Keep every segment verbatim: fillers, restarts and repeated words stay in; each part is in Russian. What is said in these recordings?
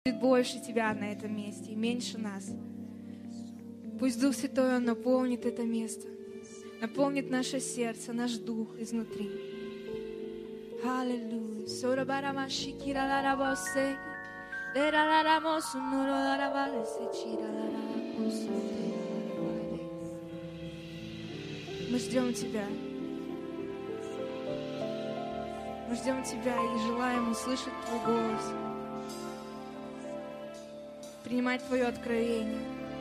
Больше Тебя на этом месте и меньше нас. Пусть Дух Святой, Он наполнит это место, наполнит наше сердце, наш дух изнутри. Аллилуйя. Мы ждем Тебя. Мы ждем Тебя и желаем услышать Твой голос, принимать Твое откровение.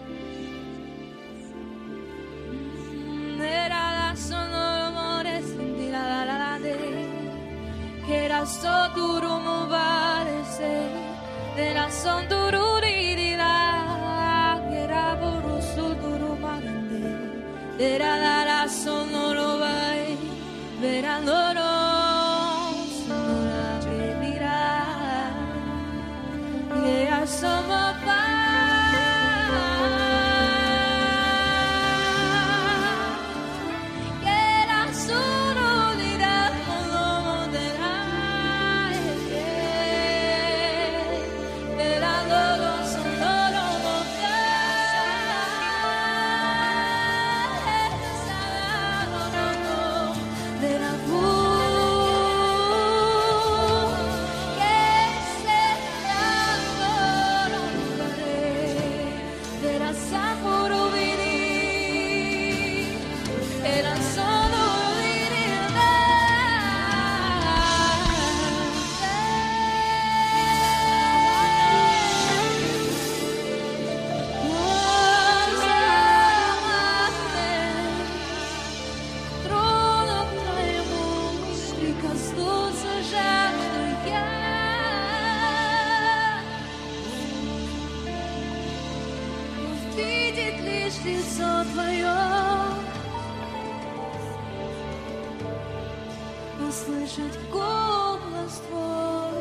Услышать голос Твой,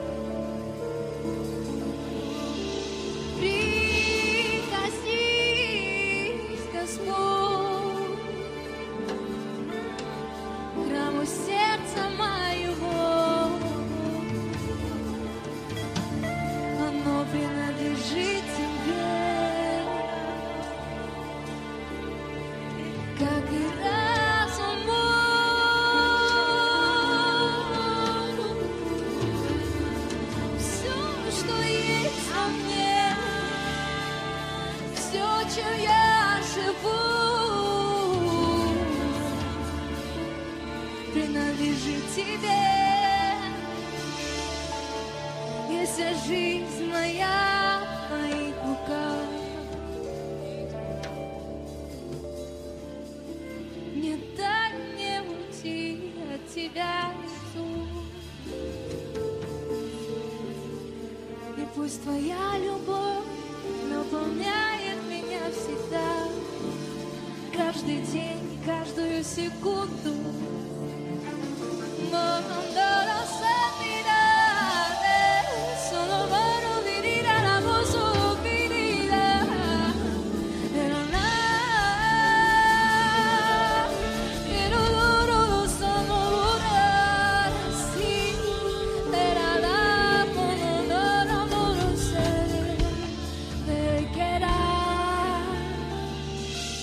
прикоснись, Господь, к храму сердца моего, оно принадлежит Тебе, как и разум мой. Чем я живу, принадлежит Тебе, и вся жизнь моя в Твоих руках. Не дай мне уйти от Тебя, Иисус, и пусть Твоя любовь наполняет меня всегда, каждый день, каждую секунду.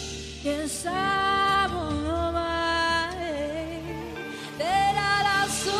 Pensavo mai della la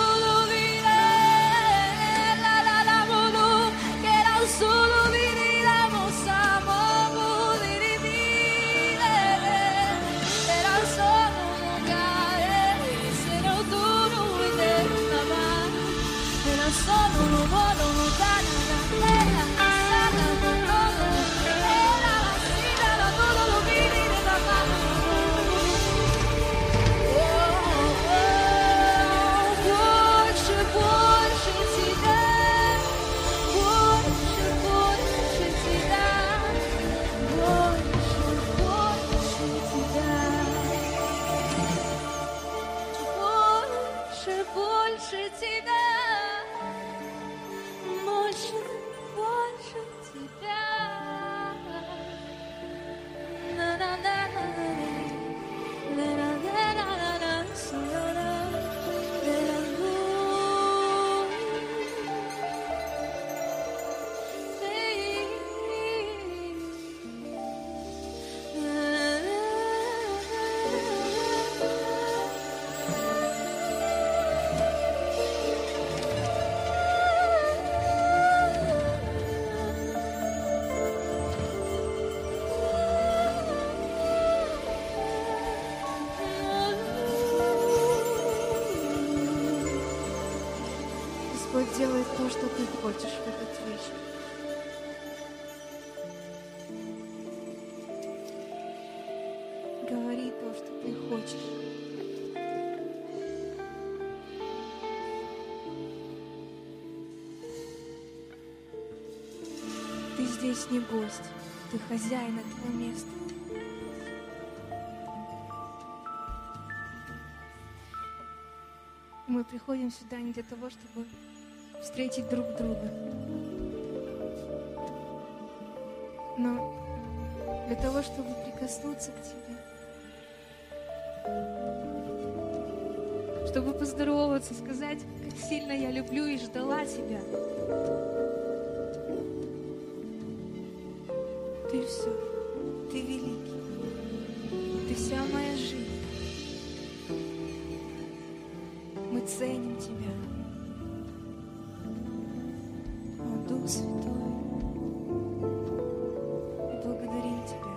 сделай то, что Ты хочешь в этот вечер. Говори то, что Ты хочешь. Ты здесь не гость, Ты хозяин этого места. Мы приходим сюда не для того, чтобы встретить друг друга, но для того, чтобы прикоснуться к Тебе, чтобы поздороваться, сказать, как сильно я люблю и ждала Тебя. Ты все, Ты великий, Ты вся моя жизнь. Мы ценим Тебя, о Дух Святой, и благодарим Тебя.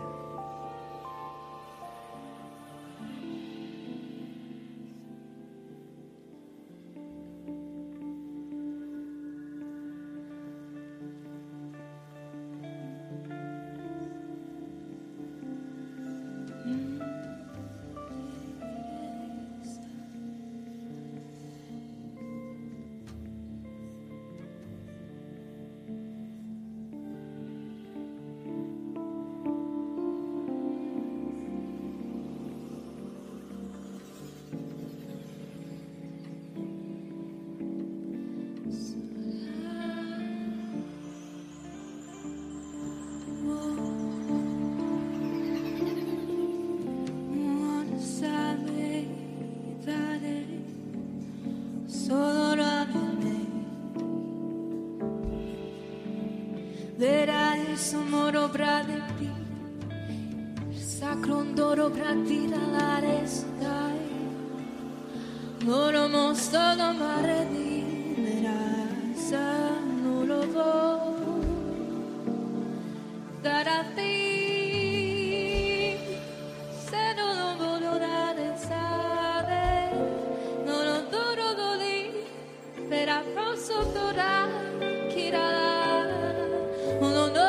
Sonoro brade pi, sacrondoro bratira la restai, loro mosto no maredi, merasa no lo vo, darati, se no lo voglio dare sade, non lo duro doli, per approsso dora, kirala, uno no.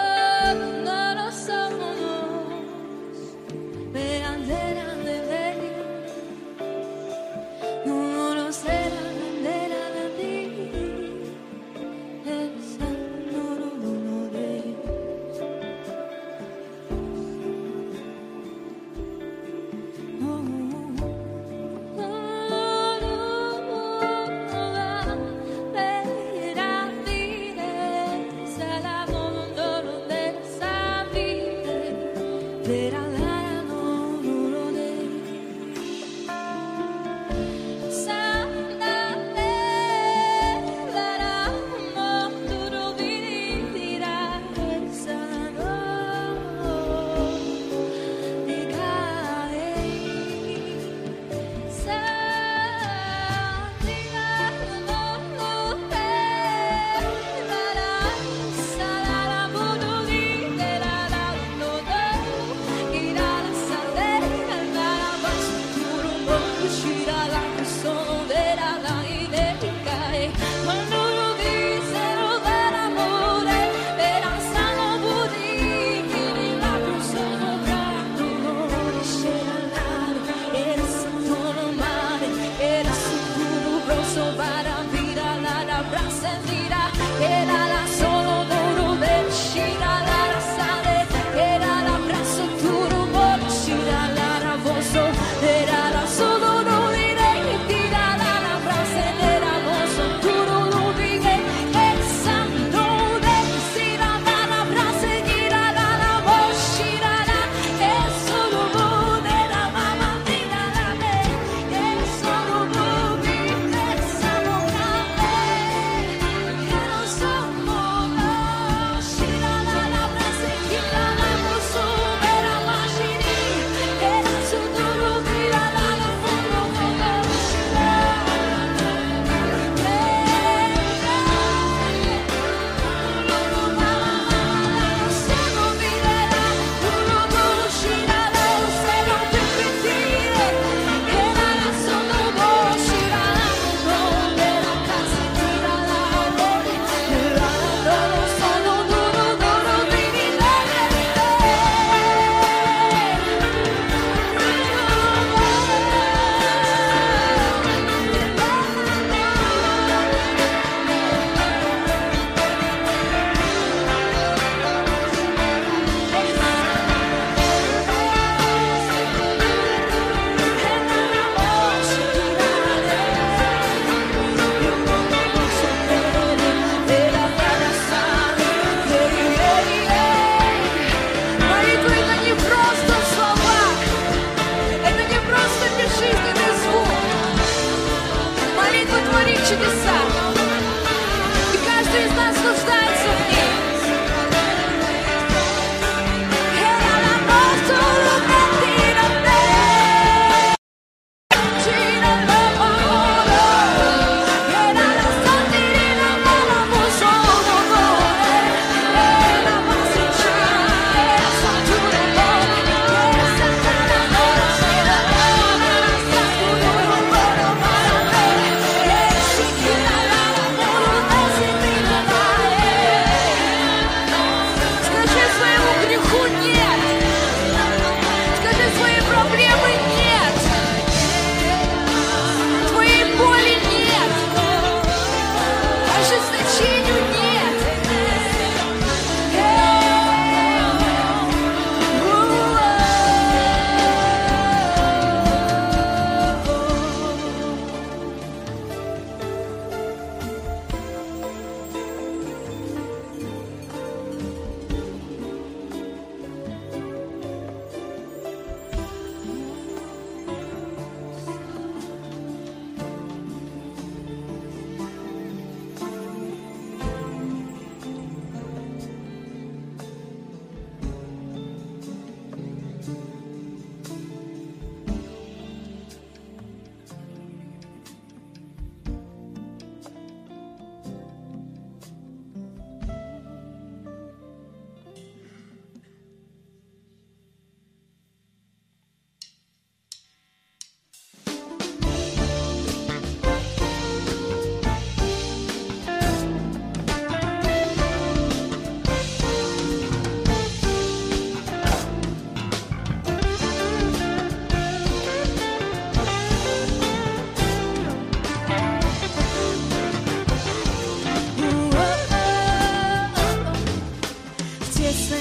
Ira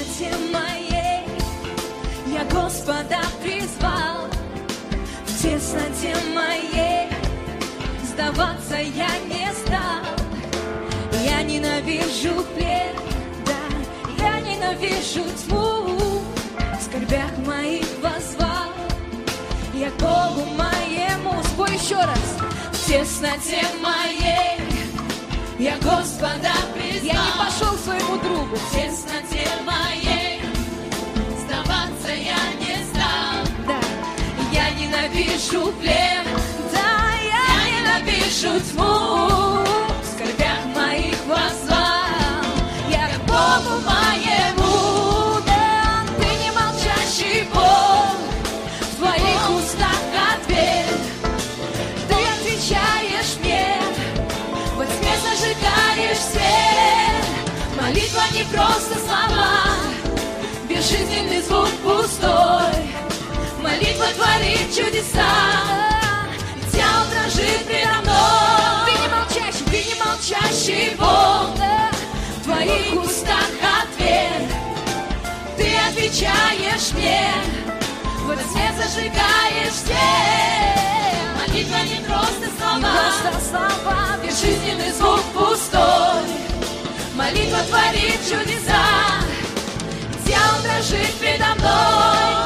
тесноте моей я Господа призвал. В тесноте моей сдаваться я не стал. Я ненавижу плен, да, я ненавижу тьму. В скорбях моих воззвал я к Богу моему. Спой еще раз. В тесноте моей я Господа призвал. Я не пошел к своему другу. В тесноте моей сдаваться я не стал. Да, я ненавижу плен, да, я, я ненавижу тьму. В скорбях моих воззвал я к Богу моему. Да, ты не молчащий Бог, в твоих устах ответ. Ты отвечаешь мне, во тьме зажигаешь свет. Молитва не просто слова, безжизненный звук пустой. Молитва творит чудеса, дьявол дрожит предо мной. Ты не молчащий, ты не молчащий Бог, в твоих устах ответ. Ты отвечаешь мне, во тьме зажигаешь свет. Молитва не просто слова, не просто слова, безжизненный звук пустой. Молитва творит чудеса, дьявол дрожит предо мной.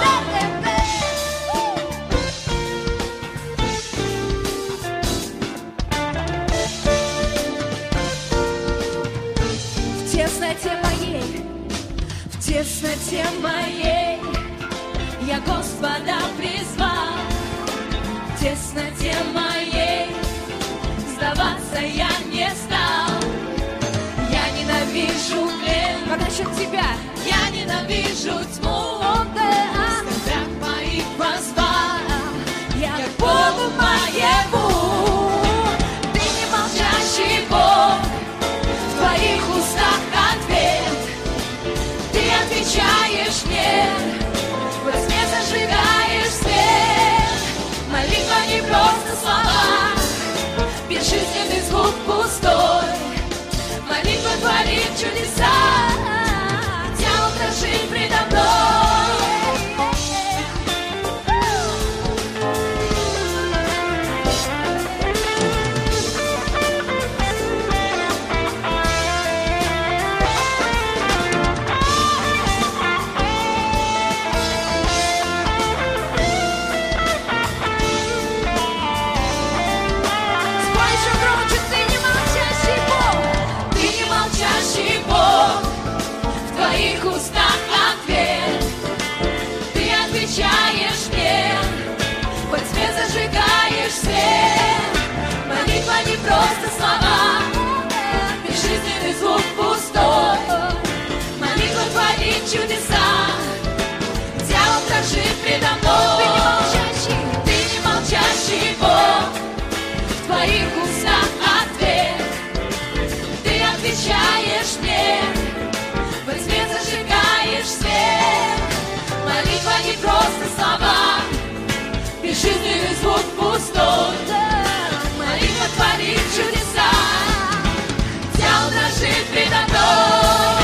В тесноте моей, в тесноте моей я Господа призвал. В тесноте моей сдаваться я не стал. Я ненавижу плен, как насчет тебя? Я ненавижу тьму. В скорбях моих воззвал я к Богу моему. Ты не молчащий Бог, в твоих устах ответ. Ты отвечаешь мне, во тьме зажигаешь свет. Молитва не просто слова, безжизненный звук пустой. Молитва творит чудеса, дьявол дрожит предо мной. Спой еще громче, ты не молчащий Бог, ты не молчащий Бог, в твоих устах ответ. Ты отвечаешь мне, во тьме зажигаешь свет. Молитва не просто слова, безжизненный звук пустой. Молитва творит чудеса, дьявол дрожит предо мной. Ты не молчащий, ты не молчащий Бог, в твоих устах ответ. Ты отвечаешь мне, во тьме зажигаешь свет. Молитва не просто слова, безжизненный звук пустой. Молитва творит чудеса, дьявол дрожит предо мной.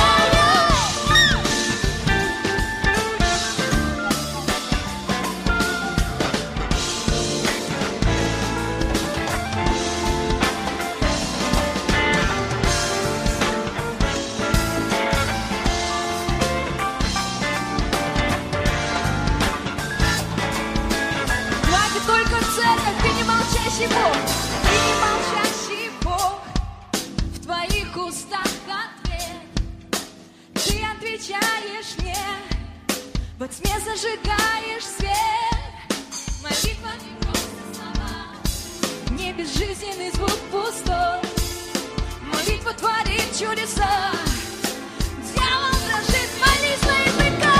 Хватит только церковь, ты не молчащий Бог, ты не молчащий Бог, в твоих устах ответ. Ты отвечаешь мне, во тьме зажигаешь свет. Молитва не просто слова, не безжизненный звук пустой. Молитва творит чудеса, дьявол дрожит, молись на языках.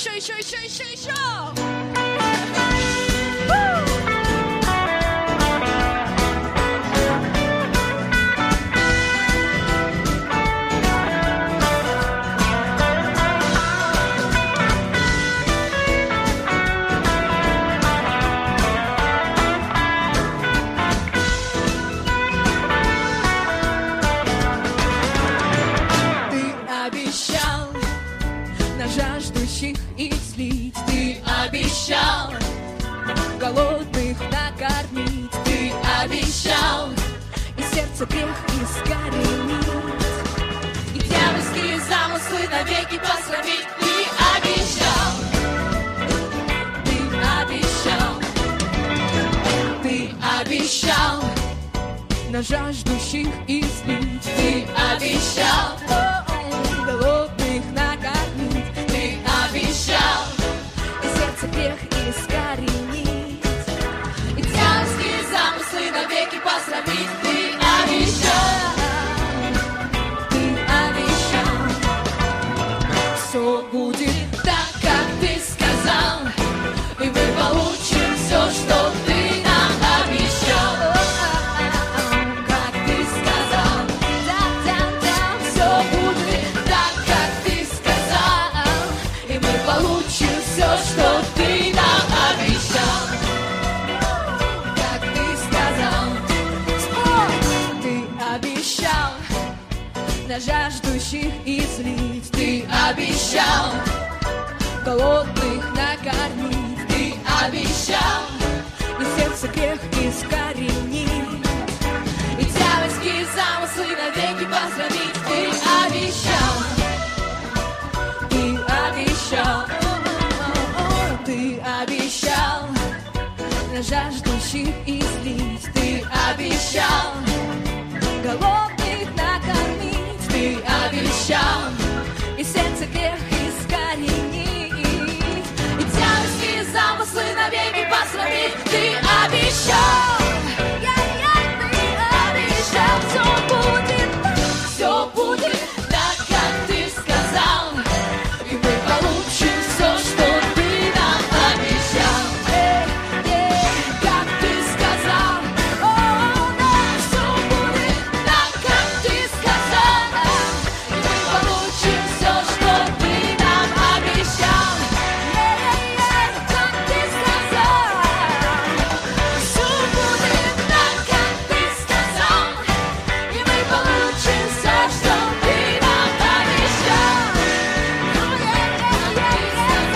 еще, еще, еще, еще, еще. Жаждущих излить, ты обещал голодных накормить, ты обещал и сердце грех искоренить, и дьявольские замыслы навеки посрамить, ты обещал, ты обещал, ты обещал на жаждущих излить, ты обещал голодных накормить, ты обещал и сердце грех искоренить, и дьявольские замыслы навеки посрамить, ты обещал, ты обещал, все будет так, как ты сказал, и мы получим все, что ты нам обещал, как ты сказал, да-да-да, все будет так, как ты сказал, и мы получим все, что ты нам обещал, как ты сказал. Спой! Ты обещал на жаждущих излить, ты обещал голодных накормить, ты обещал и сердце грех искоренить, и дьявольские замыслы навеки посрамить, ты обещал, ты обещал, ты обещал на жаждущих излить, ты обещал голодных накормить, ты обещал и сердце грех искоренить, и дьявольские замыслы навеки посрамить, ты обещал, ты обещал, все будет так, все будет так, как ты сказал, и мы получим все, что ты нам обещал, эй, эй, как ты сказал, о, да, все будет так, как ты сказал, и мы получим все, что ты нам обещал, эй, эй, эй, как ты сказал, все будет так, как ты сказал, и мы получим все, что ты нам обещал, эй, эй, эй,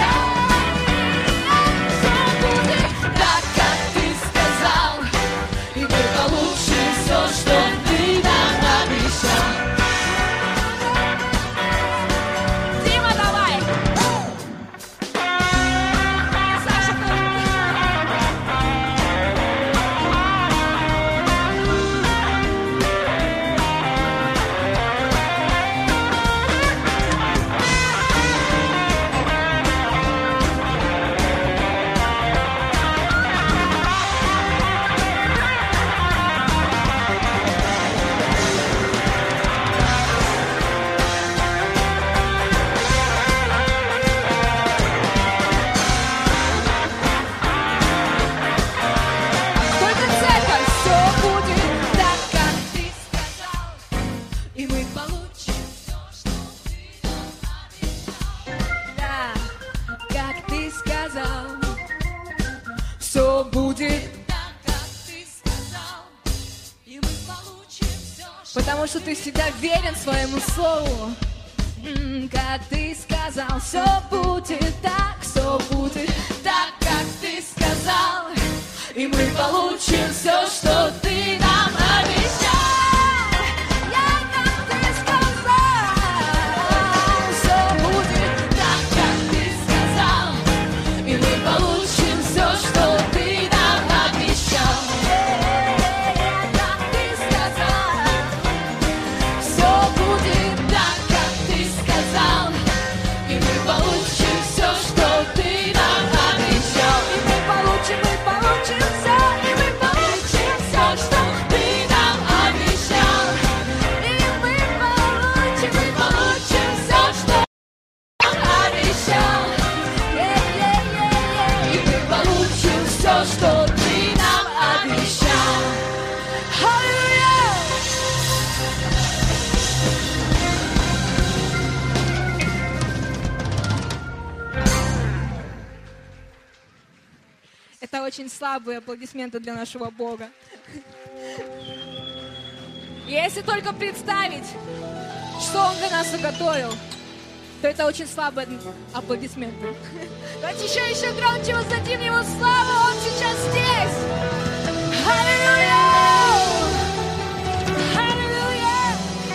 все будет так, как ты сказал, и мы получим все, что ты нам обещал. Дима, давай! Саша, только церковь, все будет так, как ты сказал, и мы получим все, что ты нам обещал. Да, как ты сказал, все будет так, как ты сказал, и мы получим все, что... Потому что ты всегда верен своему слову. М, Как ты сказал, все будет так, все будет так, как ты сказал, и мы получим все, что ты нам обещал. Я, как ты сказал, все будет так, как ты сказал, и мы получим все, что ты нам обещал. Я, как ты сказал, все будет так, как ты сказал, и мы получим все, что ты нам обещал. И мы получим, мы получим все, и мы получим. очень слабые аплодисменты для нашего Бога. И если только представить, что Он для нас уготовил, то это очень слабые аплодисменты. Давайте еще, еще громче воздадим Ему славу, Он сейчас здесь. Аллилуйя! Аллилуйя!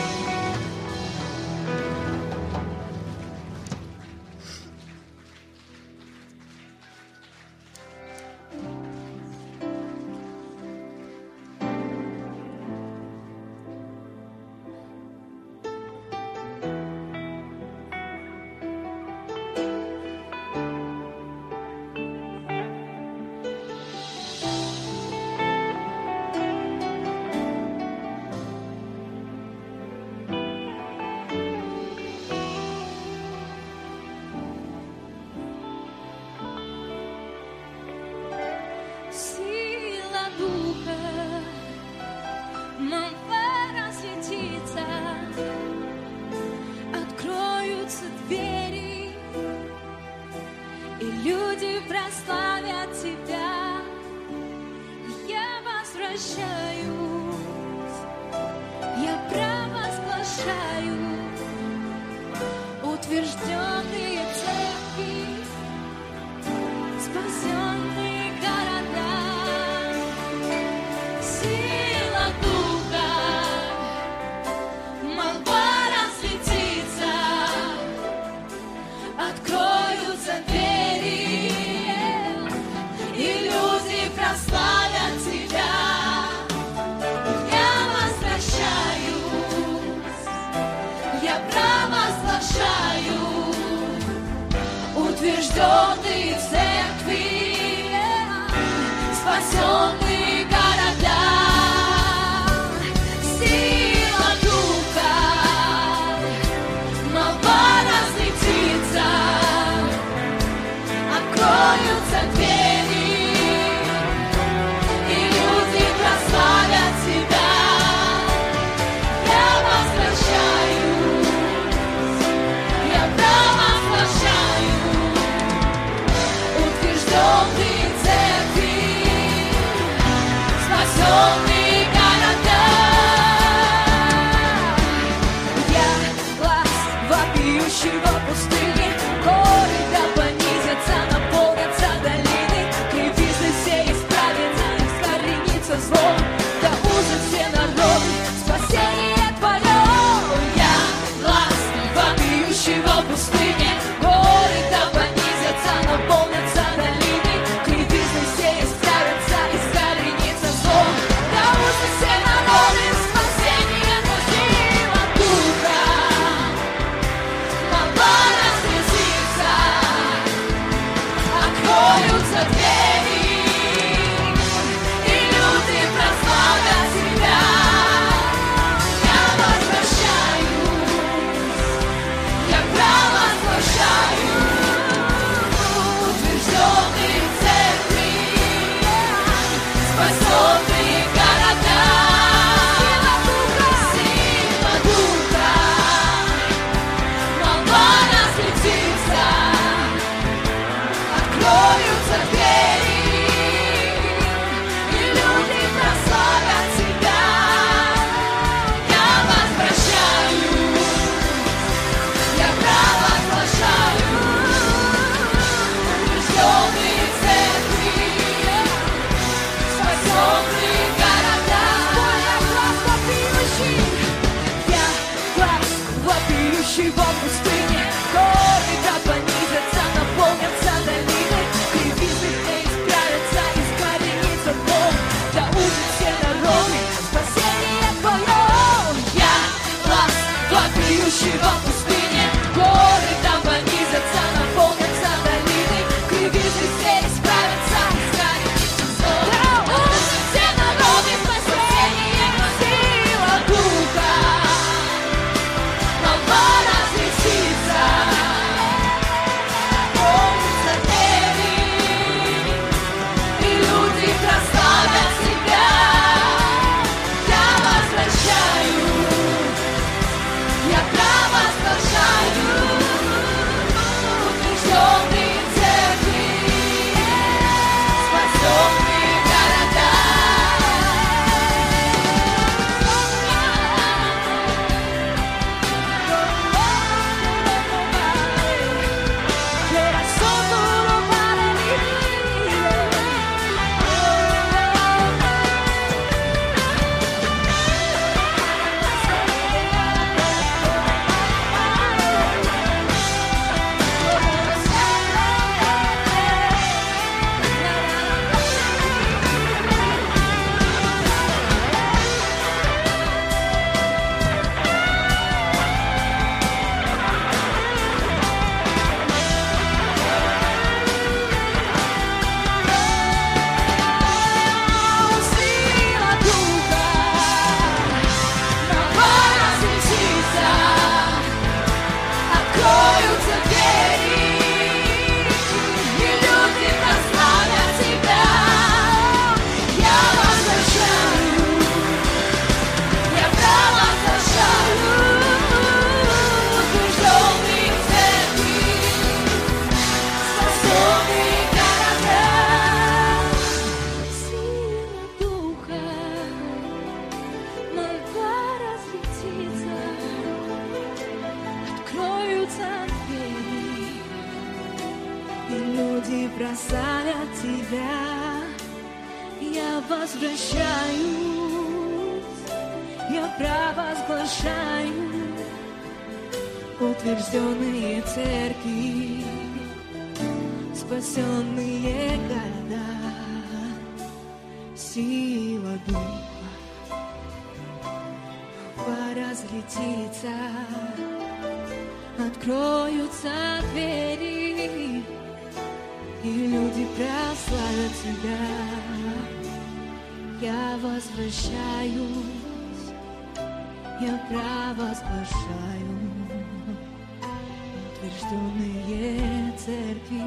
Сила Духа могла осветиться, откроются двери, и люди прославят Тебя. Я возвращаюсь, я провозглашаю утвержденные церкви, спасенные города. Сила Духа могла разлетиться, откроются двери, и люди прославят Тебя. Я возвращаюсь, я провозглашаю утвержденные церкви, спасенные города. Тебя я возвращаюсь, я провозглашаю утвержденные церкви, спасенные города, сила духа поразлетится, откроются двери, и люди прославят Тебя. Я возвращаюсь, я провозглашаю утвержденные церкви.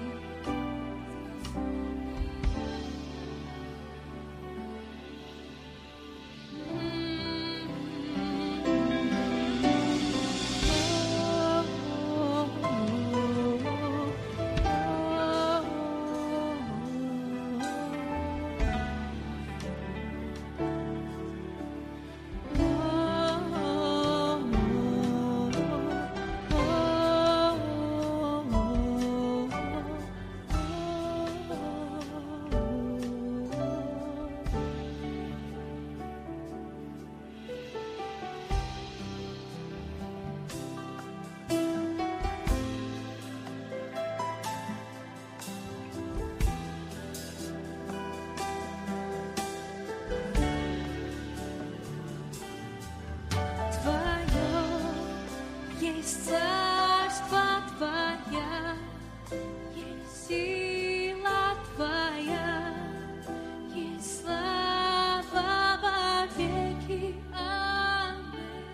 Есть царство Твоя, есть сила Твоя, есть слава во веки. Аминь.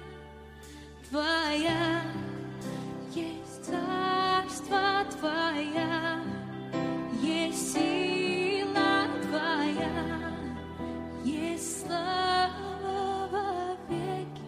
Твоя есть царство Твоя, есть сила Твоя, есть слава во веки.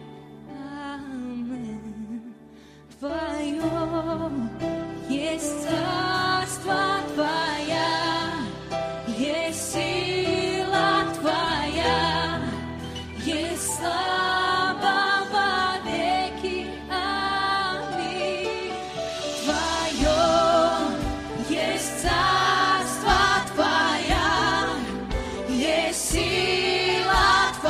Аминь. Твое есть царство Твоя, есть сила Твоя, есть слава во веки. Аминь. Твое есть царство Твоя, есть сила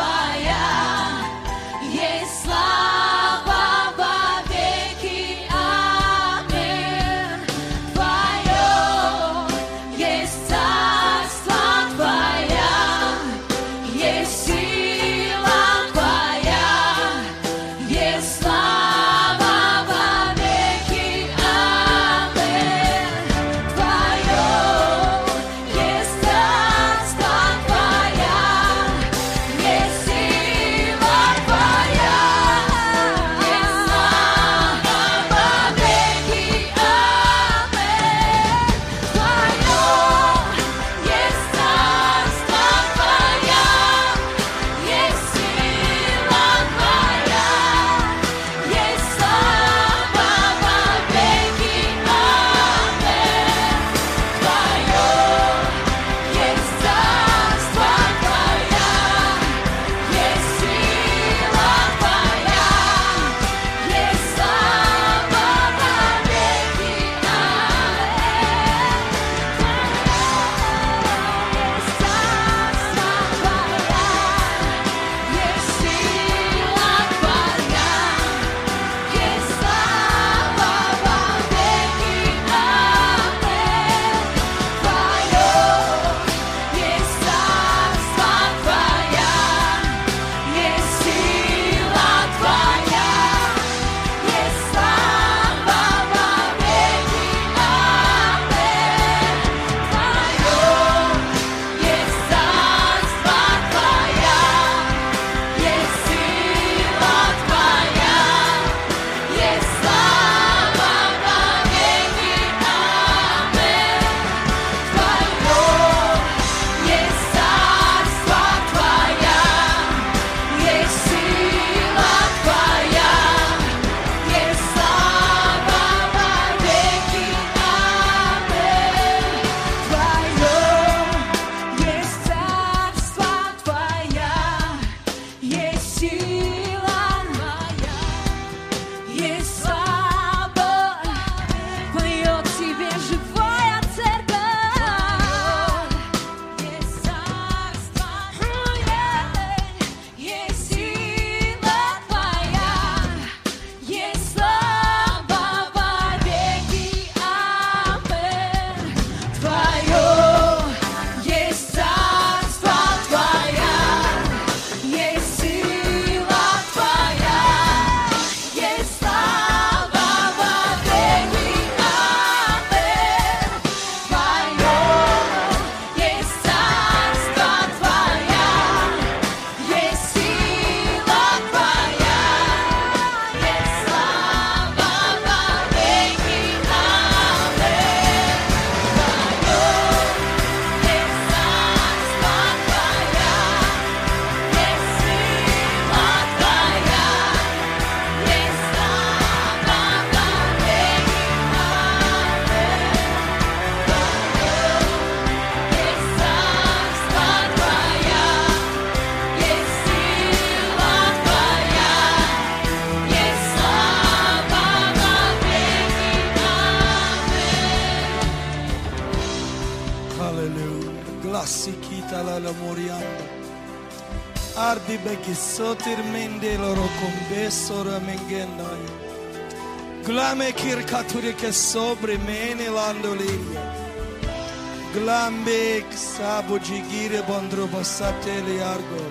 Ardi beki sotir mendelo rocombesso ramengendai. Glame kirkaturi che sobre mene landolia. Glambe sabo jigire bondroba sateli argo.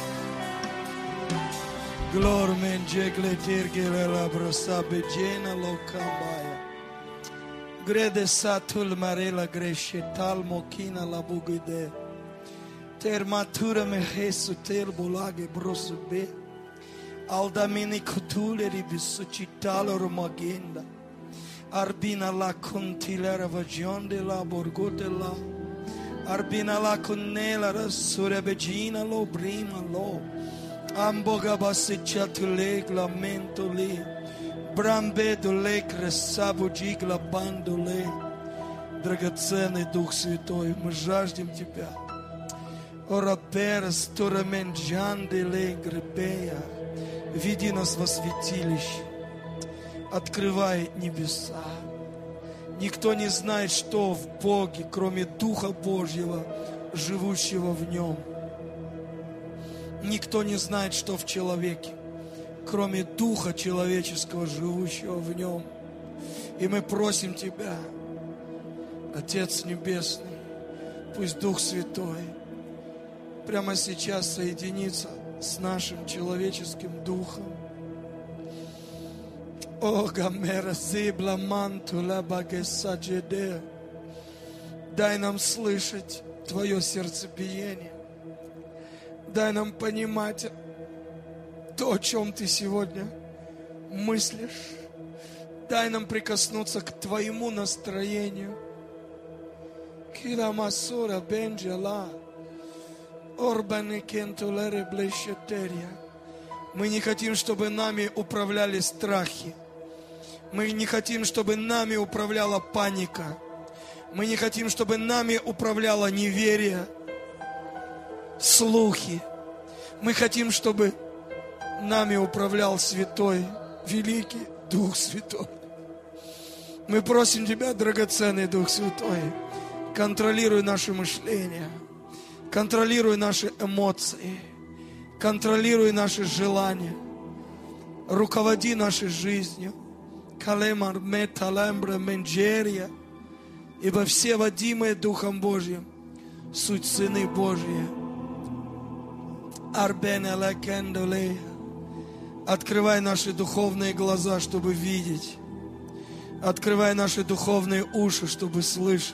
Glor men jegle tirgele la brosa begena locambaya. Grede satul marela gresce tal mokina la buguide. Ter matura me resu ter bulage brosu be. Aldamini kutule ribisu citalo romagenda. Arbina la contilera vagionde la borgote la. Arbina la connela rasure begina lo brima lo. Amboga basicciatu leg lamento li. Брамбеду лек рассабу джигла банду ле. Драгоценный Дух Святой, мы жаждем Тебя. Ора перс турамен джанды ле гребея. Веди нас во святилище. Открывай небеса. Никто не знает, что в Боге, кроме Духа Божьего, живущего в нем. Никто не знает, что в человеке, кроме Духа человеческого, живущего в нем. И мы просим Тебя, Отец Небесный, пусть Дух Святой прямо сейчас соединится с нашим человеческим духом. О, гамера зибла мантула багесаджеде. Дай нам слышать Твое сердцебиение. Дай нам понимать то, о чем Ты сегодня мыслишь. Дай нам прикоснуться к Твоему настроению. Киламасура бенджала. Орбаны кентулеры блещетерия. Мы не хотим, чтобы нами управляли страхи. Мы не хотим, чтобы нами управляла паника. Мы не хотим, чтобы нами управляло неверие, слухи. Мы хотим, чтобы нами управлял Святой, Великий Дух Святой. Мы просим Тебя, драгоценный Дух Святой, контролируй наше мышление, контролируй наши эмоции, контролируй наши желания, руководи нашей жизнью. Калемар металембра менджерия, ибо все водимые Духом Божьим суть сыны Божьи. Арбенела кендолея. Открывай наши духовные глаза, чтобы видеть. Открывай наши духовные уши, чтобы слышать.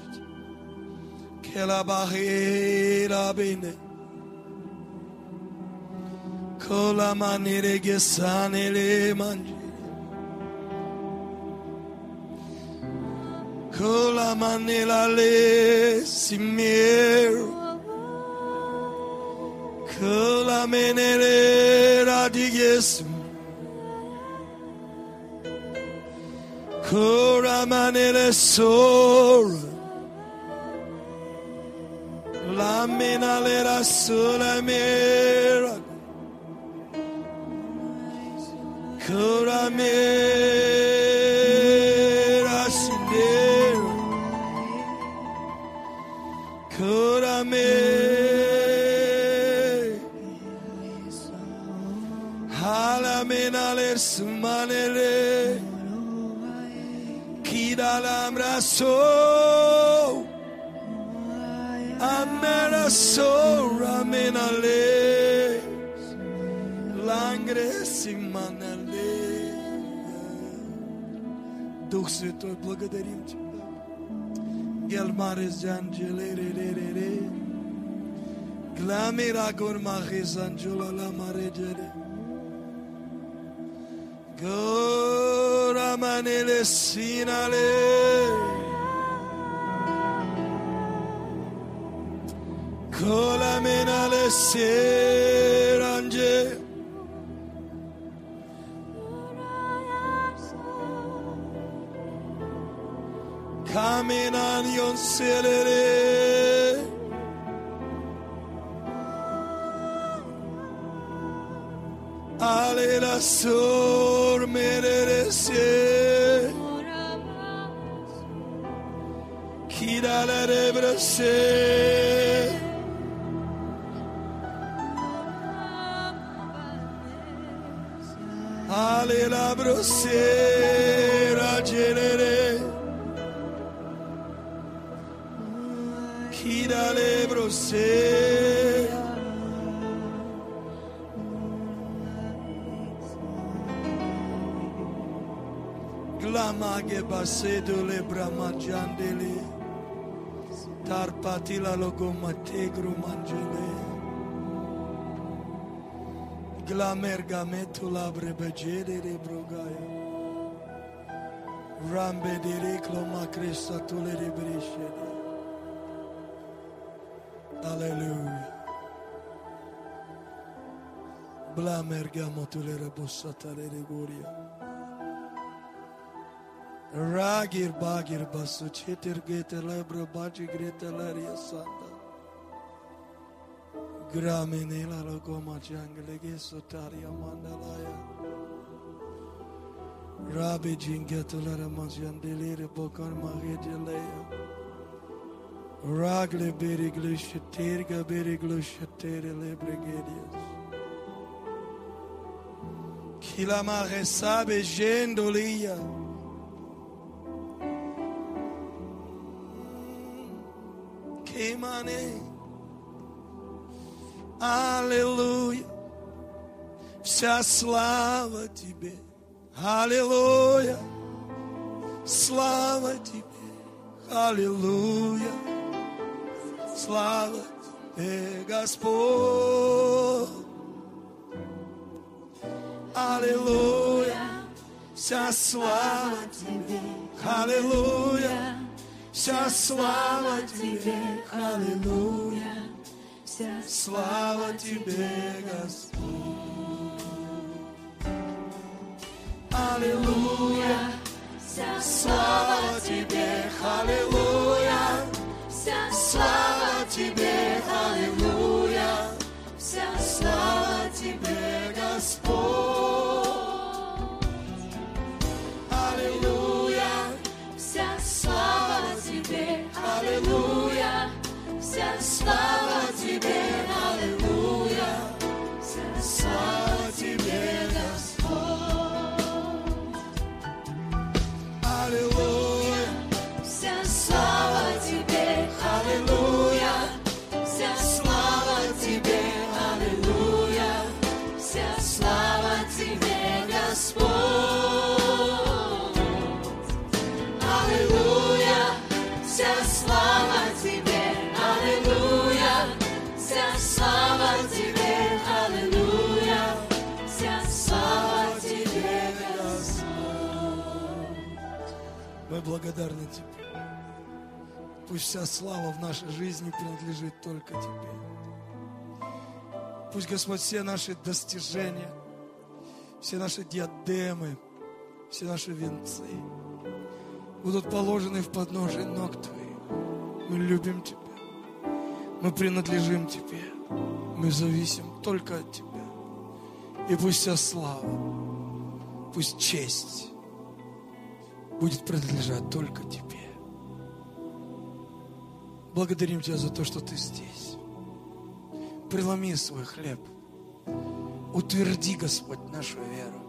Келабахирабине. Коламанирегесанеле манджи. Colamanelale simero, colamenele radigesum, coramanele sor, la menalera solamera, coramera. Kurame Halamenale sumanele Kidalam raso Amera so ramenale Langre simanale. Дух Святой, благодарим Тебя. Gelmares jangelere re re re, glamira gormaches anjola la marejere, goramanele sinale, colamenale seranje. Kaminan yonselere Alela sor mererese Kidalere brese Alléluia, brossé, ragelere. Kidale, brossé. Glamage basedo le bramagiandele. Tarpatila logomategru mangele. Glamergametu labre begede de brogaya. Rambe de reclama cresta tule de brishede. Alleluia. Blamergamotule rebosatare de goria. Ragir bagir basu chetir gete lebro baji grete leria santa. Gramenela logoma jungle gesotaria mandalaya. Rabi jingatulera manjandelere bokar magedelea. Ragle beriglush terga beriglush tere lebregedias. Kilama resabe gendolia. Kemane. Аллилуйя, вся слава Тебе, аллилуйя, слава Тебе, аллилуйя, слава Тебе, Господь, аллилуйя, вся слава Тебе, аллилуйя, вся слава Тебе, аллилуйя. Слава Тебе, Господь. Аллилуйя. Слава Тебе, аллилуйя. Слава Тебе, аллилуйя. Слава Тебе, Господь. Аллилуйя. Слава Тебе, аллилуйя. Слава Тебе, аллилуйя, слава Тебе, Господь. Аллилуйя, слава Тебе, аллилуйя, слава Тебе, аллилуйя, слава Тебе, Господь. Аллилуйя, вся слава Тебе. Аллилуйя, вся слава Тебе, аллилуйя, вся слава Тебе, Господь. Мы благодарны Тебе. Пусть вся слава в нашей жизни принадлежит только Тебе. Пусть, Господь, все наши достижения, все наши диадемы, все наши венцы будут положены в подножие ног Твоих. Мы любим Тебя. Мы принадлежим Тебе. Мы зависим только от Тебя. И пусть вся слава, пусть честь будет принадлежать только Тебе. Благодарим Тебя за то, что Ты здесь. Преломи свой хлеб. Утверди, Господь, нашу веру.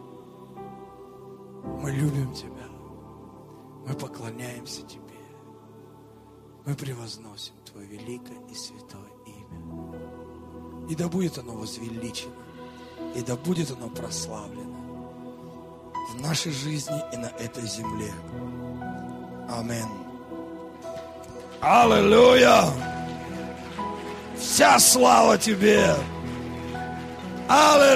Мы любим Тебя. Мы поклоняемся Тебе. Мы превозносим Твое великое и святое имя. И да будет оно возвеличено, и да будет оно прославлено в нашей жизни и на этой земле. Аминь. Аллилуйя! Вся слава Тебе! Аллилуйя!